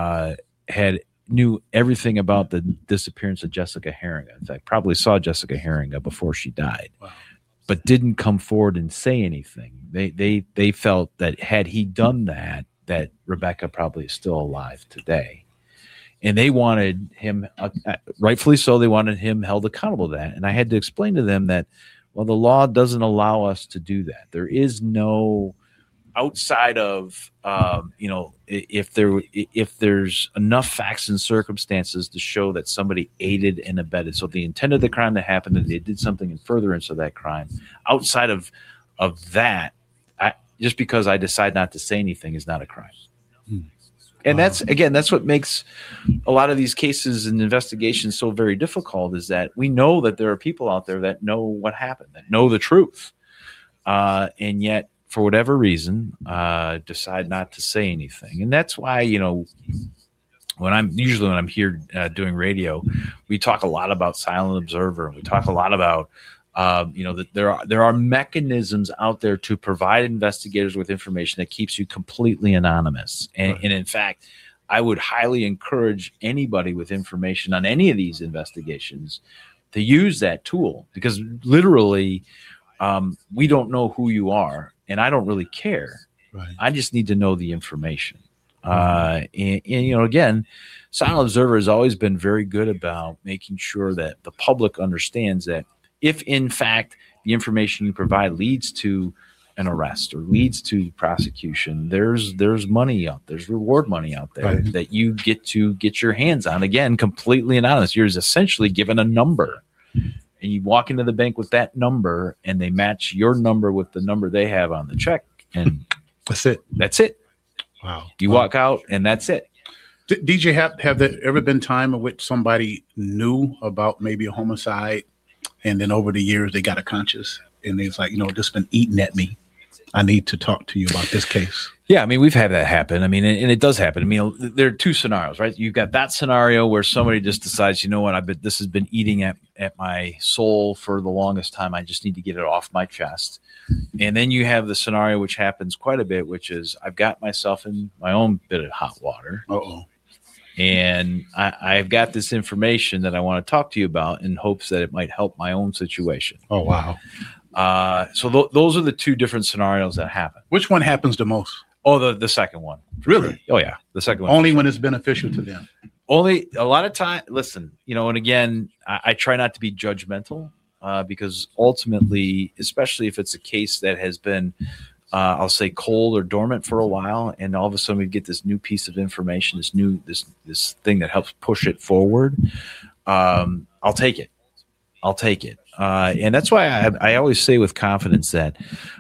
Speaker 2: knew everything about the disappearance of Jessica Herringa. In fact, probably saw Jessica Herringa before she died, but didn't come forward and say anything. They felt that had he done that Rebecca probably is still alive today. And they wanted him, rightfully so, they wanted him held accountable to that. And I had to explain to them that, well, the law doesn't allow us to do that. There is no outside of, if there's enough facts and circumstances to show that somebody aided and abetted. So the intent of the crime that happened, and they did something in furtherance of that crime. Outside of that, just because I decide not to say anything is not a crime. And that's what makes a lot of these cases and investigations so very difficult, is that we know that there are people out there that know what happened, that know the truth. And yet, for whatever reason, decide not to say anything. And that's why, when I'm here doing radio, we talk a lot about Silent Observer, and we talk a lot about that there are mechanisms out there to provide investigators with information that keeps you completely anonymous. And in fact, I would highly encourage anybody with information on any of these investigations to use that tool, because literally we don't know who you are, and I don't really care.
Speaker 3: Right.
Speaker 2: I just need to know the information. And again, Silent Observer has always been very good about making sure that the public understands that if in fact the information you provide leads to an arrest or leads to prosecution, there's money out, there's reward money out there
Speaker 3: Right.
Speaker 2: that you get to get your hands on, again, completely anonymous. You're essentially given a number, and you walk into the bank with that number, and they match your number with the number they have on the check, and
Speaker 3: That's it.
Speaker 2: that's it.
Speaker 3: Wow.
Speaker 2: You walk out, and that's it.
Speaker 3: DJ, have there ever been time in which somebody knew about maybe a homicide, and then over the years they got a conscience, and it's like, this been eating at me. I need to talk to you about this case.
Speaker 2: Yeah, I mean, we've had that happen. I mean, and it does happen. I mean, there are two scenarios, right? You've got that scenario where somebody just decides, you know what, this has been eating at my soul for the longest time. I just need to get it off my chest. And then you have the scenario which happens quite a bit, which is I've got myself in my own bit of hot water.
Speaker 3: Uh-oh.
Speaker 2: And I've got this information that I want to talk to you about in hopes that it might help my own situation.
Speaker 3: Oh, wow.
Speaker 2: So those are the two different scenarios that happen.
Speaker 3: Which one happens the most?
Speaker 2: Oh, the second one.
Speaker 3: Really?
Speaker 2: Oh, yeah. The second one.
Speaker 3: Only when it's beneficial to them.
Speaker 2: Only a lot of time. Listen, and again, I try not to be judgmental because ultimately, especially if it's a case that has been, I'll say, cold or dormant for a while, and all of a sudden we get this new piece of information, this thing that helps push it forward. I'll take it. And that's why I always say with confidence that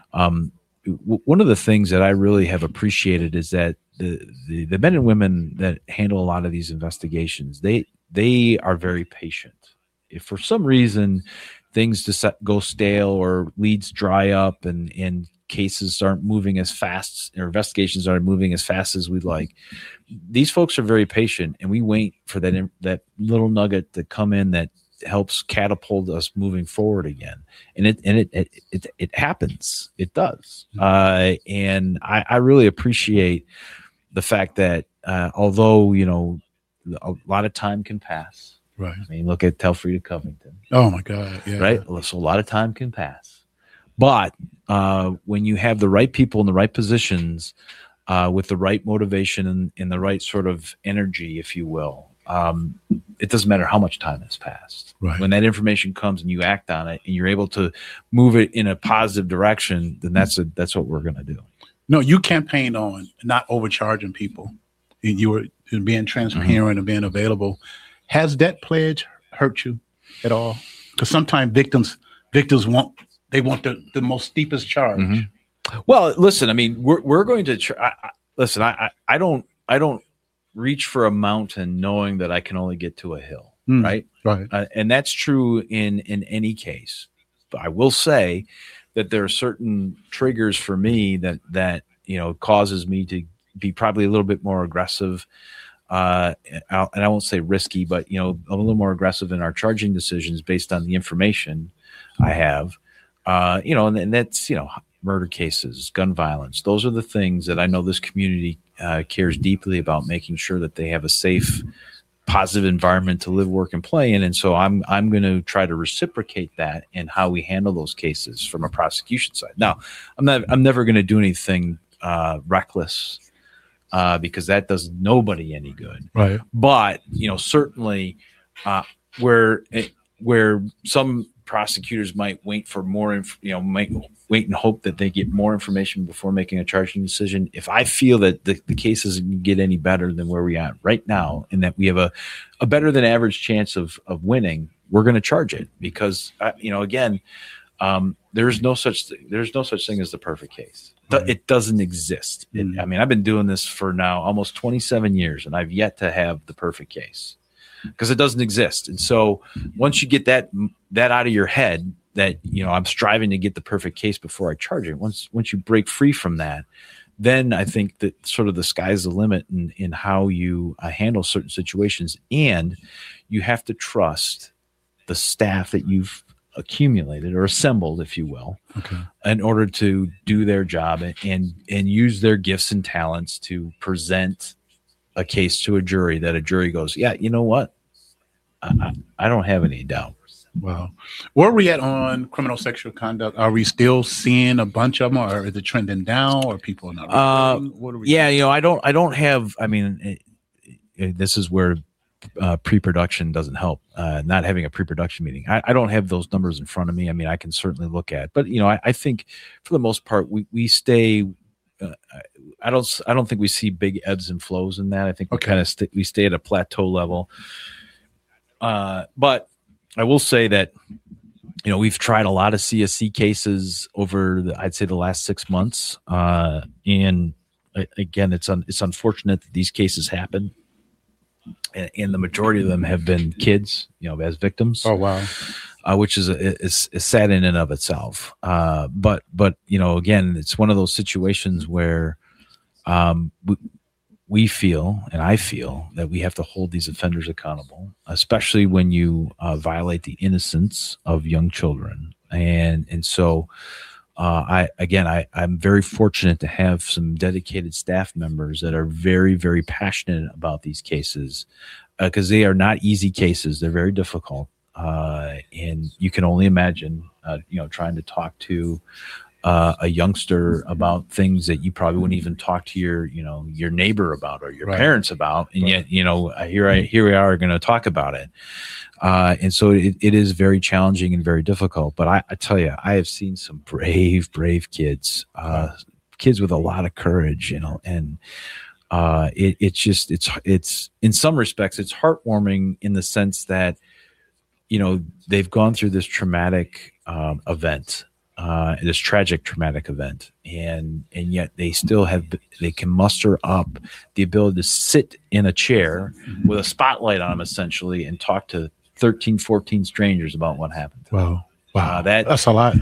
Speaker 2: one of the things that I really have appreciated is that the men and women that handle a lot of these investigations, they are very patient. If for some reason things just go stale or leads dry up and cases aren't moving as fast or investigations aren't moving as fast as we'd like, these folks are very patient, and we wait for that little nugget to come in that helps catapult us moving forward again. And it happens. It does. And I really appreciate the fact that although, a lot of time can pass.
Speaker 3: Right.
Speaker 2: I mean, look at Telfreda Covington.
Speaker 3: Oh my God. Yeah.
Speaker 2: Right. So a lot of time can pass, but when you have the right people in the right positions, with the right motivation and the right sort of energy, if you will, it doesn't matter how much time has passed.
Speaker 3: Right.
Speaker 2: When that information comes and you act on it and you're able to move it in a positive direction, then that's what we're going to do.
Speaker 3: No, you campaigned on not overcharging people. You were being transparent and being available. Has that pledge hurt you at all? Because sometimes victims want the most steepest charge.
Speaker 2: Mm-hmm. Well, listen, I mean, we're going to listen. I don't reach for a mountain knowing that I can only get to a hill, right?
Speaker 3: Right.
Speaker 2: And that's true in any case. But I will say that there are certain triggers for me that causes me to be probably a little bit more aggressive. And I won't say risky, but a little more aggressive in our charging decisions based on the information I have. And that's murder cases, gun violence. Those are the things that I know this community cares deeply about, making sure that they have a safe, positive environment to live, work, and play in. And so I'm going to try to reciprocate that in how we handle those cases from a prosecution side. Now, I'm never going to do anything reckless because that does nobody any good.
Speaker 3: Right.
Speaker 2: But certainly where some prosecutors might wait for more, might wait and hope that they get more information before making a charging decision. If I feel that the case doesn't get any better than where we are right now, and that we have a better than average chance of winning, we're going to charge it because, again, there's no such thing as the perfect case. Right. It doesn't exist. I mean, I've been doing this for now almost 27 years, and I've yet to have the perfect case because it doesn't exist. And so once you get that out of your head, that I'm striving to get the perfect case before I charge it. Once you break free from that, then I think that sort of the sky's the limit in how you handle certain situations, and you have to trust the staff that you've accumulated or assembled, if you will, in order to do their job and use their gifts and talents to present a case to a jury that a jury goes, yeah, you know what? I don't have any doubt.
Speaker 3: Wow. Where are we at on criminal sexual conduct? Are we still seeing a bunch of them, or is it trending down, or people are not?
Speaker 2: What are we? Yeah, I don't have. I mean, this is where pre-production doesn't help. Not having a pre-production meeting. I don't have those numbers in front of me. I mean, I can certainly look at, but I think for the most part, we stay. I don't think we see big ebbs and flows in that. I think we kind of we stay at a plateau level. But I will say that we've tried a lot of CSC cases over I'd say the last 6 months, and again, it's unfortunate that these cases happen. And the majority of them have been kids, as victims.
Speaker 3: Oh, wow.
Speaker 2: Which is sad in and of itself. But again, it's one of those situations where we feel, and I feel, that we have to hold these offenders accountable, especially when you violate the innocence of young children. And so I'm very fortunate to have some dedicated staff members that are very, very passionate about these cases, because they are not easy cases. They're very difficult. And you can only imagine, trying to talk to a youngster about things that you probably wouldn't even talk to your neighbor about or your parents about. And yet, here we are going to talk about it. And so it is very challenging and very difficult. But I tell you, I have seen some brave kids, kids with a lot of courage, and it's in some respects, it's heartwarming in the sense that, they've gone through this traumatic event, this tragic traumatic event, and yet they can muster up the ability to sit in a chair with a spotlight on them, essentially, and talk to 13, 14 strangers about what happened.
Speaker 3: Wow.
Speaker 2: That's
Speaker 3: a lot.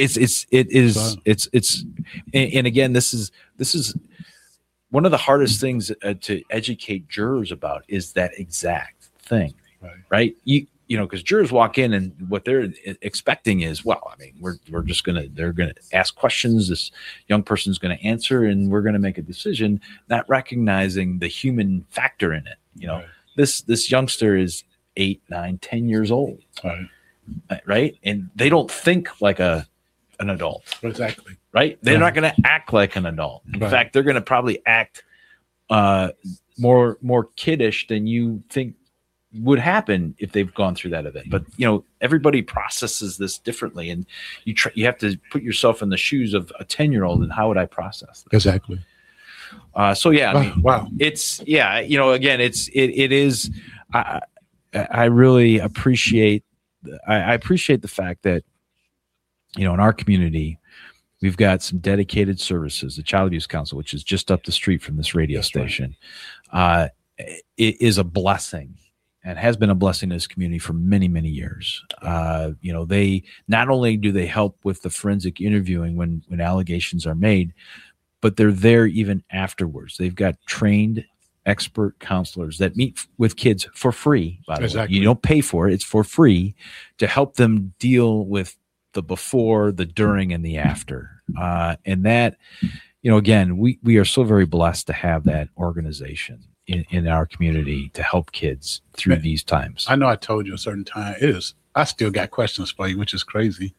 Speaker 2: It's and again, this is one of the hardest things to educate jurors about, is that exact thing, right? Because jurors walk in and what they're expecting is, they're going to ask questions. This young person's going to answer, and we're going to make a decision, not recognizing the human factor in it. This youngster is 8, 9, 10 years old, right? And they don't think like an adult.
Speaker 3: Exactly.
Speaker 2: Right? They're not going to act like an adult. In fact, they're going to probably act more kiddish than you think would happen if they've gone through that event. But everybody processes this differently, and you have to put yourself in the shoes of a 10-year-old, and how would I process that?
Speaker 3: Exactly.
Speaker 2: Wow. It's again, it is. I really appreciate. I appreciate the fact that in our community, we've got some dedicated services. The Child Abuse Council, which is just up the street from this radio station, it is a blessing. And has been a blessing to this community for many, many years. They not only do they help with the forensic interviewing when allegations are made, but they're there even afterwards. They've got trained expert counselors that meet with kids for free. By the way, you don't pay for it; it's for free, to help them deal with the before, the during, and the after. And that, again, we are so very blessed to have that organization in our community to help kids through these times.
Speaker 3: I know I told you a certain time I still got questions for you, which is crazy.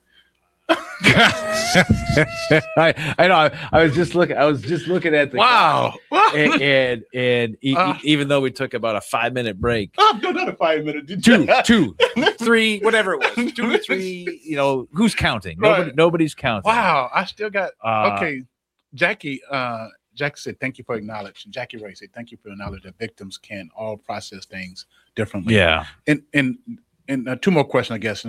Speaker 2: I know. I was just looking at the
Speaker 3: wow.
Speaker 2: And even though we took about a 5-minute break,
Speaker 3: no, not a 5-minute,
Speaker 2: 2, 3, whatever it was, 2 or 3. Who's counting? Nobody's counting.
Speaker 3: Wow, I still got okay. Jackie said, "Thank you for acknowledging." Jackie Ray said, "Thank you for acknowledging that victims can all process things differently."
Speaker 2: Yeah.
Speaker 3: And 2 more questions, I guess.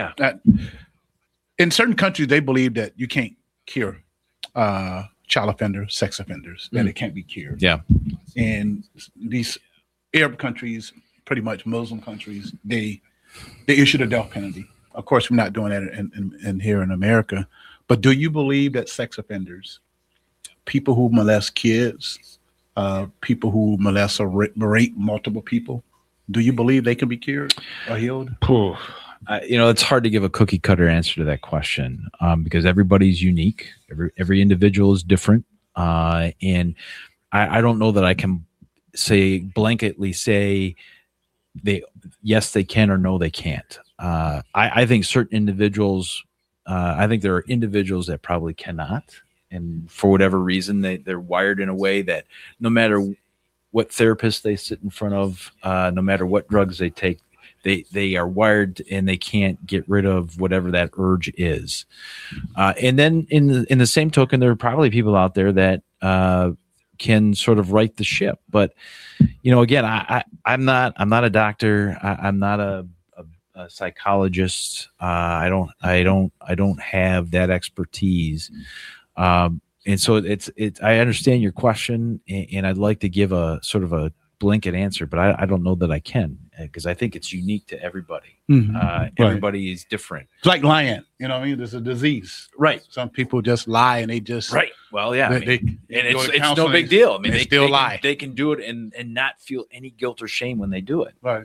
Speaker 3: In certain countries, they believe that you can't cure child offenders, sex offenders, that it can't be cured.
Speaker 2: Yeah.
Speaker 3: And these Arab countries, pretty much Muslim countries, they issue the death penalty. Of course, we're not doing that in here in America. But do you believe that sex offenders, people who molest kids, people who molest or rape multiple people, do you believe they can be cured or healed?
Speaker 2: It's hard to give a cookie cutter answer to that question, because everybody's unique. Every individual is different. And I don't know that I can blanketly say yes, they can, or no, they can't. I think certain individuals, I think there are individuals that probably cannot. And for whatever reason, they're wired in a way that no matter what therapists they sit in front of, no matter what drugs they take, they are wired and they can't get rid of whatever that urge is. And then in the same token, there are probably people out there that can sort of right the ship. But again, I'm not a doctor. I'm not a psychologist. I don't have that expertise. And so it's I understand your question, and I'd like to give a sort of a blanket answer, but I don't know that I can, because I think it's unique to everybody. Everybody is different.
Speaker 3: It's like lying. There's a disease.
Speaker 2: Right.
Speaker 3: Some people just lie and they just
Speaker 2: right. Well, yeah. It's no big deal. I mean, they
Speaker 3: still lie.
Speaker 2: They can do it and not feel any guilt or shame when they do it.
Speaker 3: Right.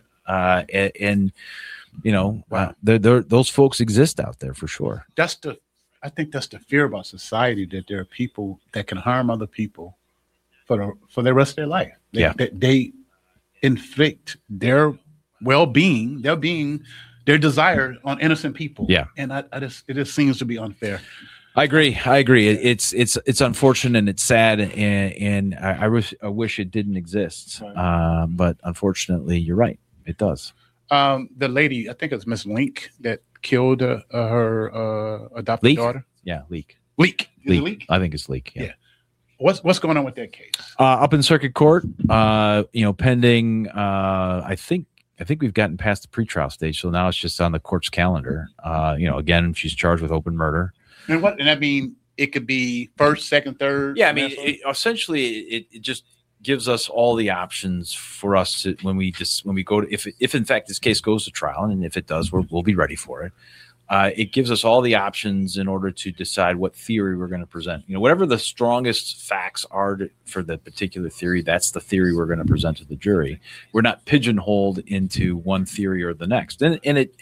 Speaker 2: Those folks exist out there for sure.
Speaker 3: I think that's the fear about society, that there are people that can harm other people for the rest of their life. They inflict their well-being, their desire on innocent people.
Speaker 2: Yeah.
Speaker 3: And it just seems to be unfair.
Speaker 2: I agree. It's unfortunate and it's sad, and I wish it didn't exist. Right. But unfortunately, you're right. It does.
Speaker 3: The lady, I think it's Miss Link, that killed her adopted daughter.
Speaker 2: Yeah, Leak.
Speaker 3: Is it Leak?
Speaker 2: I think it's Leak. Yeah.
Speaker 3: What's going on with that case?
Speaker 2: Up in circuit court, pending. I think we've gotten past the pretrial stage, so now it's just on the court's calendar. Again, she's charged with open murder. And
Speaker 3: I mean, it could be first, second, third.
Speaker 2: Yeah, I mean, essentially, it just gives us all the options for us to, when we go to, if in fact this case goes to trial, and if it does, we'll be ready for it. It gives us all the options in order to decide what theory we're going to present. Whatever the strongest facts are for the particular theory, that's the theory we're going to present to the jury. We're not pigeonholed into one theory or the next. And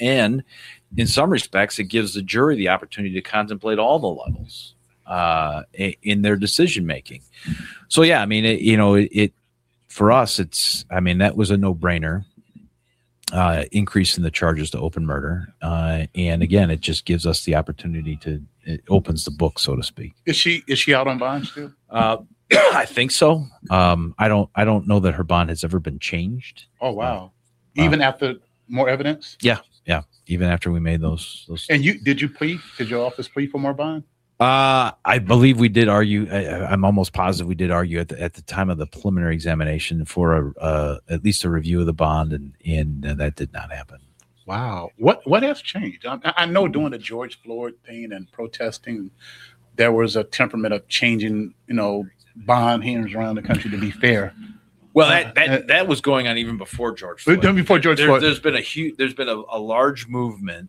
Speaker 2: in some respects, it gives the jury the opportunity to contemplate all the levels in their decision making. So yeah, I mean, it for us, that was a no-brainer. Increase in the charges to open murder, and again, it just gives us the opportunity it opens the book, so to speak.
Speaker 3: Is she out on bond still?
Speaker 2: I think so. I don't know that her bond has ever been changed.
Speaker 3: Oh wow! Even after more evidence?
Speaker 2: Yeah. Even after we made those.
Speaker 3: And did you plead? Did your office plead for more bond?
Speaker 2: I believe we did argue. I'm almost positive we did argue at the time of the preliminary examination for at least a review of the bond, and that did not happen.
Speaker 3: Wow. What has changed? I know during the George Floyd thing and protesting, there was a temperament of changing, bond hearings around the country to be fair.
Speaker 2: Well, that was going on even before George Floyd.
Speaker 3: Before George Floyd,
Speaker 2: there's been a large movement.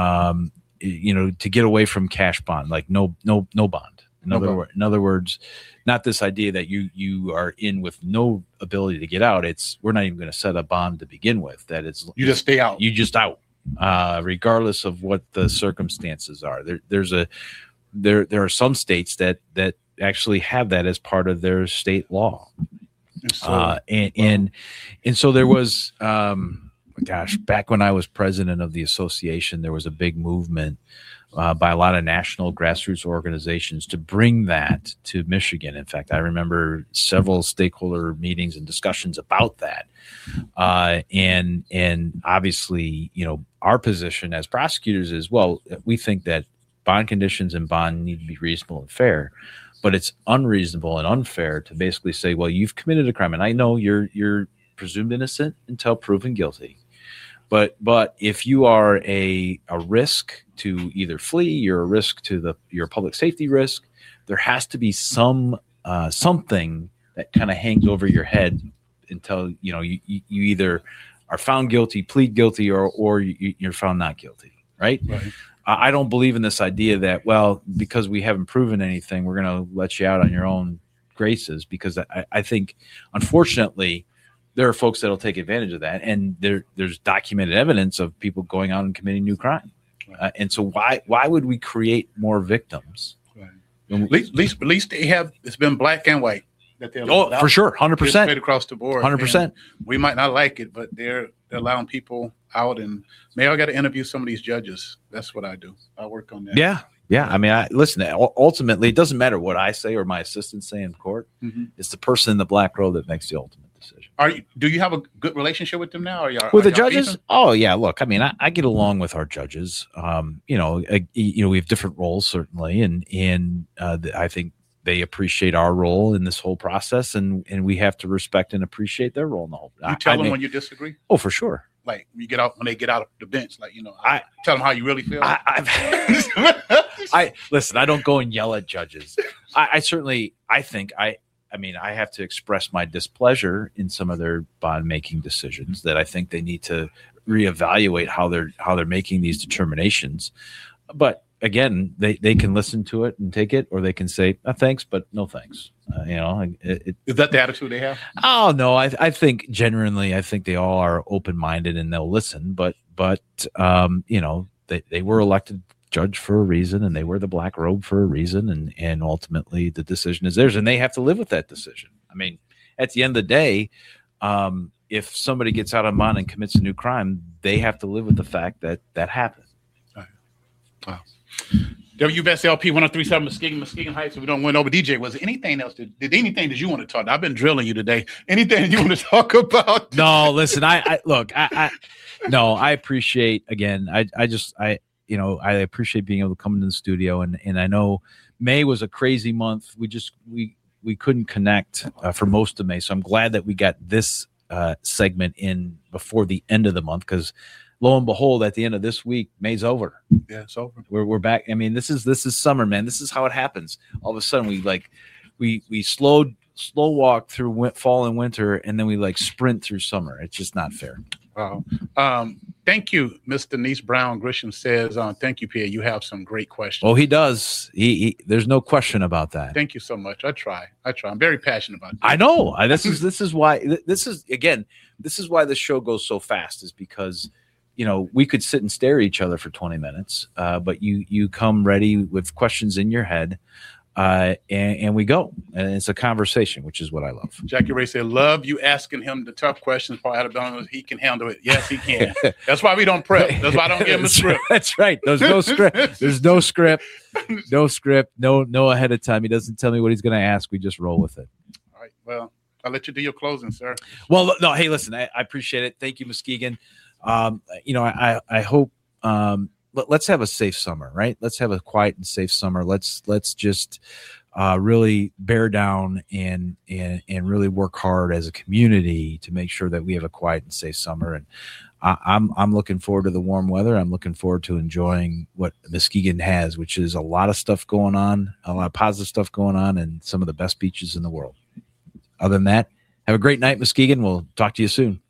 Speaker 2: To get away from cash bond, like no bond. In other words, not this idea that you are in with no ability to get out. It's we're not even going to set a bond to begin with. That it's
Speaker 3: you just stay out.
Speaker 2: You just out, regardless of what the circumstances are. There are some states that actually have that as part of their state law. And so there was. Back when I was president of the association, there was a big movement by a lot of national grassroots organizations to bring that to Michigan. In fact, I remember several stakeholder meetings and discussions about that. And obviously, our position as prosecutors is, well, we think that bond conditions and bond need to be reasonable and fair, but it's unreasonable and unfair to basically say, well, you've committed a crime, and I know you're presumed innocent until proven guilty. But if you are a risk to either flee, you're a risk to your public safety risk, there has to be something that kind of hangs over your head until you either are found guilty, plead guilty, or you're found not guilty, right? I don't believe in this idea that, well, because we haven't proven anything, we're going to let you out on your own graces, because I think, unfortunately, there are folks that'll take advantage of that, and there's documented evidence of people going out and committing new crime. And so why would we create more victims?
Speaker 3: Right. At least they have. It's been black and white. That they're
Speaker 2: for sure, 100%,
Speaker 3: straight across the board,
Speaker 2: 100%.
Speaker 3: We might not like it, but they're allowing people out, and maybe I got to interview some of these judges. That's what I do. I work on that.
Speaker 2: Yeah. I mean, listen. Ultimately, it doesn't matter what I say or my assistants say in court.
Speaker 3: Mm-hmm.
Speaker 2: It's the person in the black robe that makes the ultimate decision.
Speaker 3: Do you have a good relationship with them now? Or
Speaker 2: With the
Speaker 3: are y'all
Speaker 2: judges?
Speaker 3: even?
Speaker 2: Oh yeah. Look, I mean, I get along with our judges. We have different roles certainly, and I think they appreciate our role in this whole process, and we have to respect and appreciate their role in the whole.
Speaker 3: You tell them when you disagree.
Speaker 2: Oh, for sure.
Speaker 3: Like when they get out of the bench, like
Speaker 2: I
Speaker 3: tell them how you really feel.
Speaker 2: I listen. I don't go and yell at judges. I have to express my displeasure in some of their bond making decisions. That I think they need to reevaluate how they're making these determinations. But again, they can listen to it and take it, or they can say thanks, but no thanks.
Speaker 3: Is that the attitude they have?
Speaker 2: Oh no, I think genuinely, I think they all are open minded and they'll listen. But they were elected judge for a reason, and they wear the black robe for a reason, and ultimately the decision is theirs, and they have to live with that decision. I mean, at the end of the day, if somebody gets out on bond and commits a new crime, they have to live with the fact that happened.
Speaker 3: Wow. WSLP 103.7 Muskegon Heights. We don't win over. DJ, was there anything else? Did anything that you want to talk? I've been drilling you today. Anything you want to talk about?
Speaker 2: No, listen. I appreciate again. I appreciate being able to come into the studio, and I know May was a crazy month. We couldn't connect for most of May, so I'm glad that we got this segment in before the end of the month, because lo and behold, at the end of this week, May's over.
Speaker 3: Yeah, it's over.
Speaker 2: We're back. I mean, this is summer, man. This is how it happens. All of a sudden, we slow walk through fall and winter, and then we sprint through summer. It's just not fair.
Speaker 3: Wow. Thank you, Miss Denise Brown Grisham says. Thank you, Pierre. You have some great questions.
Speaker 2: Oh, he does. He there's no question about that.
Speaker 3: Thank you so much. I try. I'm very passionate about this.
Speaker 2: I know. This is why the show goes so fast, is because we could sit and stare at each other for 20 minutes, but you come ready with questions in your head, and we go. And it's a conversation, which is what I love.
Speaker 3: Jackie Ray said, love you asking him the tough questions. Paul Alabama, he can handle it. Yes, he can. That's why we don't prep. That's why I don't give him a script.
Speaker 2: That's right. There's no script. There's no script. No script. No ahead of time. He doesn't tell me what he's going to ask. We just roll with it.
Speaker 3: All right. Well, I'll let you do your closing, sir.
Speaker 2: Well, no, hey, listen, I appreciate it. Thank you, Muskegon. I hope let's have a safe summer, right? Let's have a quiet and safe summer. Let's just really bear down and really work hard as a community to make sure that we have a quiet and safe summer. And I'm looking forward to the warm weather. I'm looking forward to enjoying what Muskegon has, which is a lot of stuff going on, a lot of positive stuff going on, and some of the best beaches in the world. Other than that, have a great night, Muskegon. We'll talk to you soon.